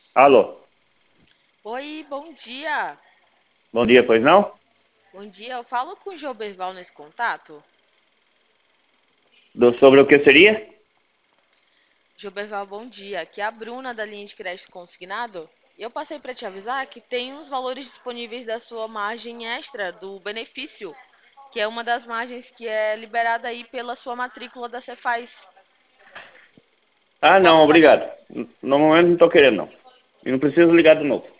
Alô, Oi, bom dia. bom dia, pois não? Bom dia, eu falo com o Joberval nesse contato. Sobre o que seria? Joberval, bom dia. Aqui é a Bruna da linha de crédito consignado. Eu passei para te avisar que tem uns valores disponíveis da sua margem extra do benefício, que é uma das margens que é liberada aí pela sua matrícula da Cefaz. Eu Ah, não, posso obrigado. No momento não estou querendo, não. E não preciso ligar de novo.